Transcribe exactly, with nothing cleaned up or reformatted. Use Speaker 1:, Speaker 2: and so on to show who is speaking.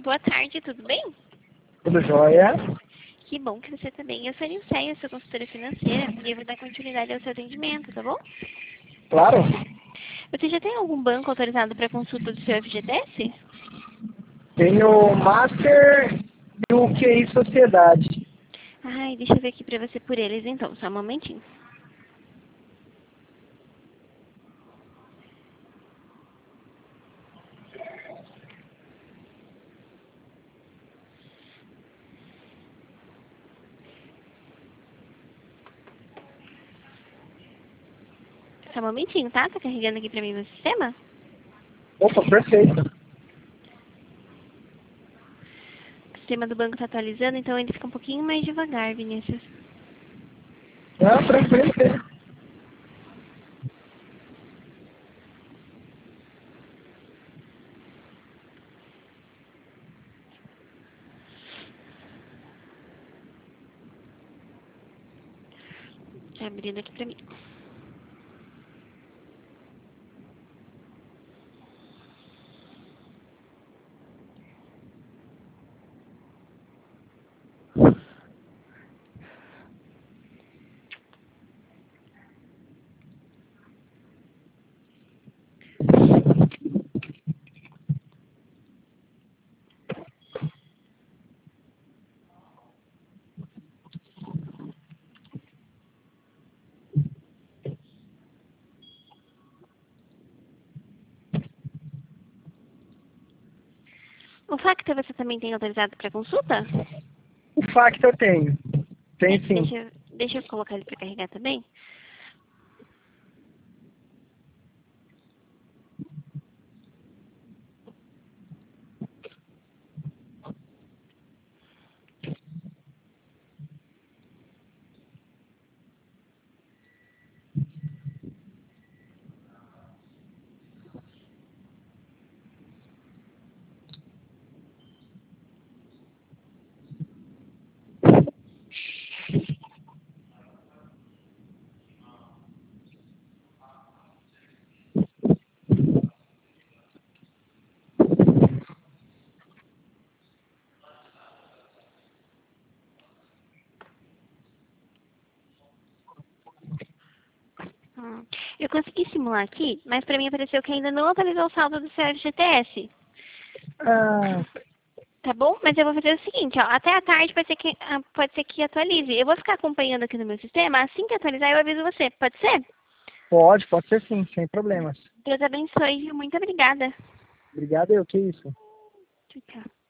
Speaker 1: Boa tarde, tudo bem?
Speaker 2: Tudo jóia?
Speaker 1: Que bom que você está bem. Eu sou a Nilceia, sua consultora financeira, e eu vou dar continuidade ao seu atendimento, tá bom?
Speaker 2: Claro.
Speaker 1: Você já tem algum banco autorizado para consulta do seu F G T S?
Speaker 2: Tenho o Master e o Q I Sociedade.
Speaker 1: Ai, deixa eu ver aqui para você por eles então, só um momentinho. Só um momentinho, tá? Tá carregando aqui para mim no sistema?
Speaker 2: Opa, perfeito.
Speaker 1: O sistema do banco tá atualizando, então ele fica um pouquinho mais devagar, Vinícius.
Speaker 2: Não, tranquilo, filho.
Speaker 1: Tá abrindo aqui para mim. O Facta você também tem autorizado para consulta?
Speaker 2: O Facta eu tenho. Tem sim.
Speaker 1: Deixa, eu- deixa eu colocar ele para carregar também. Hum, Eu consegui simular aqui, mas para mim apareceu que ainda não atualizou o saldo do seu F G T S.
Speaker 2: Ah,
Speaker 1: Tá bom? Mas eu vou fazer o seguinte, ó. Até a tarde pode ser que, ah, pode ser que atualize. Eu vou ficar acompanhando aqui no meu sistema. Assim que atualizar, eu aviso você. Pode ser?
Speaker 2: pode, pode ser sim, sem problemas.
Speaker 1: Deus abençoe, viu? Muito obrigada.
Speaker 2: Obrigado, eu, que isso.
Speaker 1: Tchau, tchau.